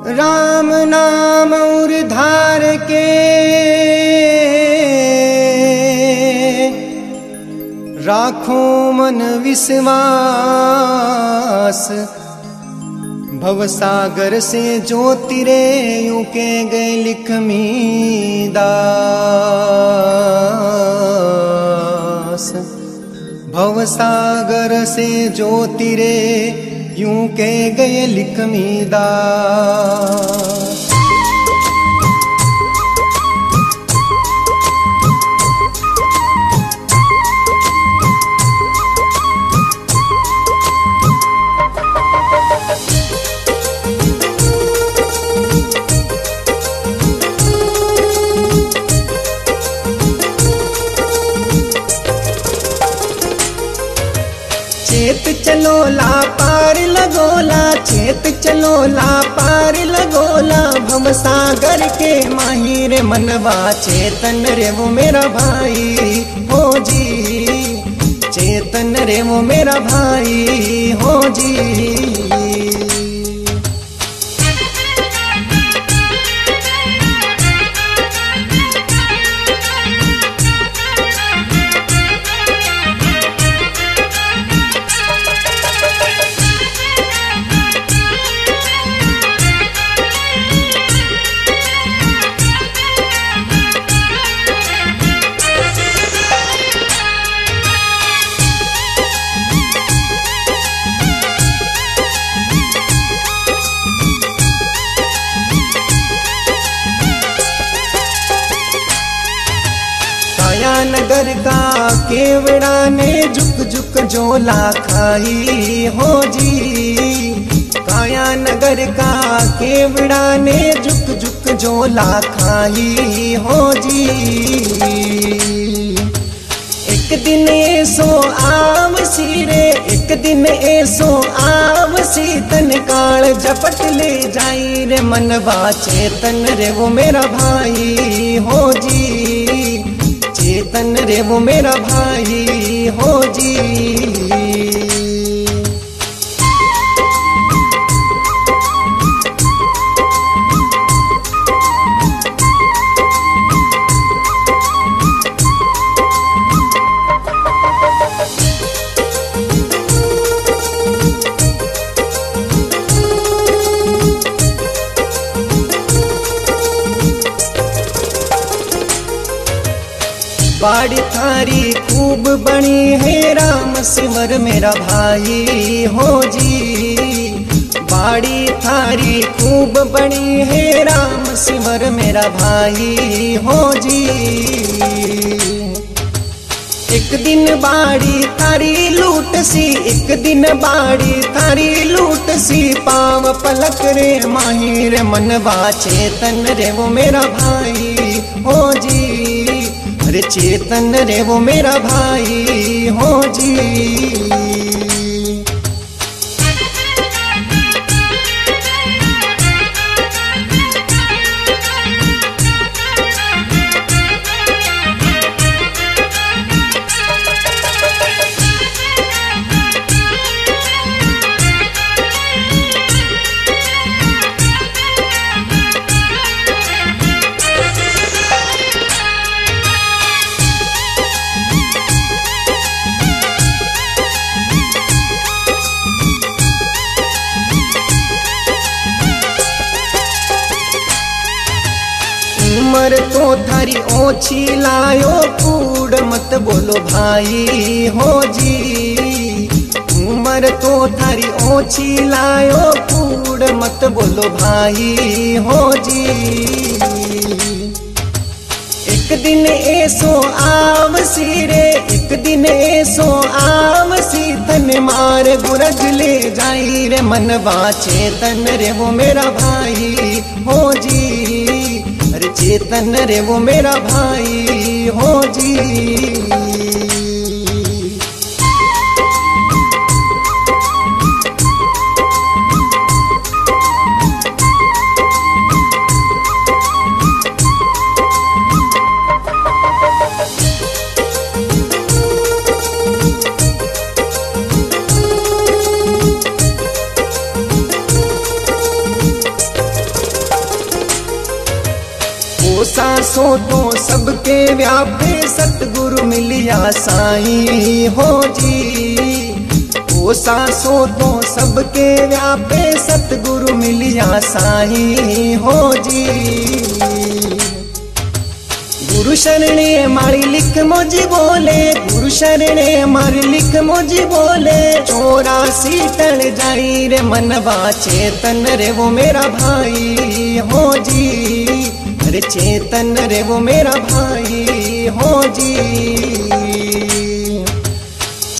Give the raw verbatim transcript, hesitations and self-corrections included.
राम नाम और धार के राखो मन विश्वास। भवसागर से जो तिरे यूं के गए लिखमी दास। भवसागर से जो तिरे यूं के गए लिखमी दास। चेत चलो ला पार लगोला, चेत चलो ला पार लगोला। भवसागर के माहिर मनवा चेतन रे वो मेरा भाई हो जी। चेतन रे वो मेरा भाई हो जी। नगर का केवड़ा ने झुक झुक झोला खाई हो जी। काया नगर का केवड़ा ने झुक झुक झोला खाई हो जी। एक दिन ऐसो आव सी रे, एक दिन ऐसो आव सी। तन काल झपट ले जाई रे मनवा चेतन रे वो मेरा भाई हो जी। चेतन रे वो मेरा भाई हो जी। बाड़ी थारी खूब बनी है राम सिमर मेरा भाई हो जी। बाड़ी थारी खूब बनी है राम सिमर मेरा भाई हो जी। एक दिन बाड़ी थारी लूट सी, एक दिन बाड़ी थारी लूट सी। पाव पलक रे माहिर मनवा चेतन रे वो मेरा भाई हो जी। अरे चेतन रे वो मेरा भाई हो जी। उमर तो थारी ओछी लायो कूड़ मत बोलो भाई हो जी। उमर तो थारी ओछी लायो कूड़ मत बोलो भाई हो जी। एक दिन ऐसो आव सी रे, एक दिन ऐसो आव सी। तन मार गुरज ले जाई रे मनवा चेतन रे वो मेरा भाई हो जी। अरे चेतन रे वो मेरा भाई हो जी। सो तो सबके व्यापे सतगुरु मिलिया साईं हो जी। ओ सासो तो सबके व्यापे सतगुरु मिलिया साईं हो जी। गुरु शरणे मारी लिख मुझी बोले, गुरु शरणे मारी लिख मुझी बोले। चौरासी टन जाई रे मनवा चेतन रे वो मेरा भाई हो जी। अरे चेतन रे वो मेरा भाई हो जी।